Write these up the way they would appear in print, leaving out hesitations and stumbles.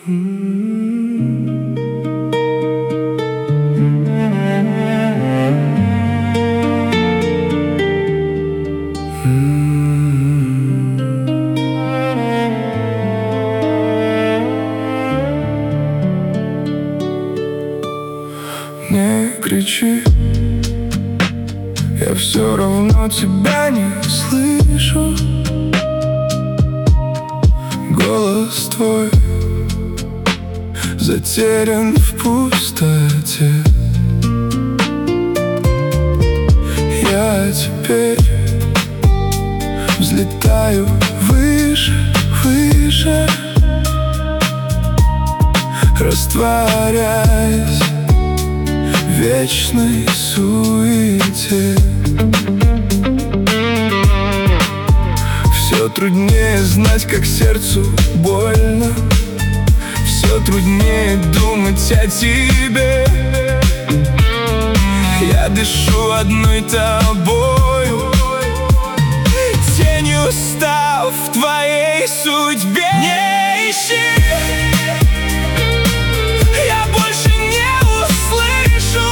Не кричи, я все равно тебя не слышу. Голос твой затерян в пустоте. Я теперь взлетаю выше, выше, растворяясь в вечной суете. Все труднее знать, как сердцу больно, все труднее думать о тебе. Я дышу одной тобою, тенью став в твоей судьбе. Не ищи, я больше не услышу.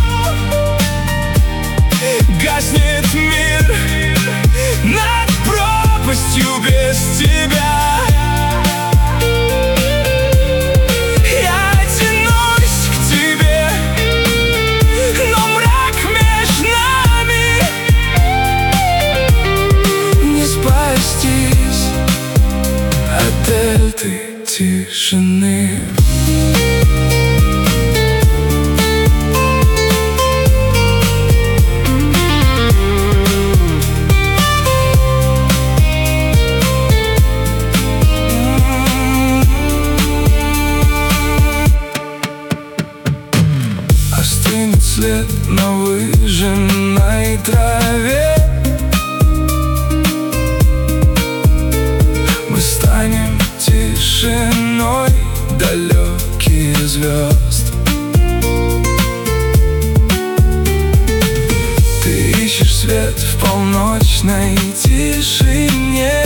Гаснет мир над пропастью без тебя. Я тянусь к тебе, но мрак между нами. Не спастись от этой тишины. Остынет след на выжженной траве. Мы станем тишиной далеких звезд. Ты ищешь свет в полночной тишине,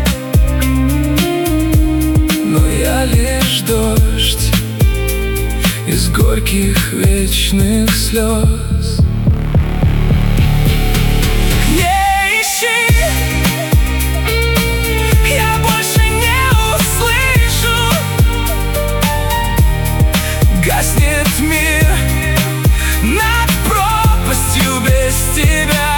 но я лишь дождь из горьких вечных слез. Не ищи, я больше не услышу. Гаснет мир над пропастью без тебя.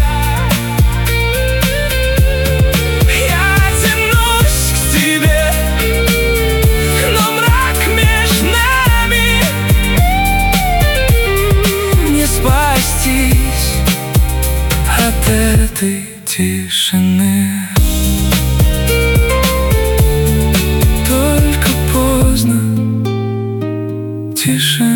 От этой тишины. Только поздно, тишина.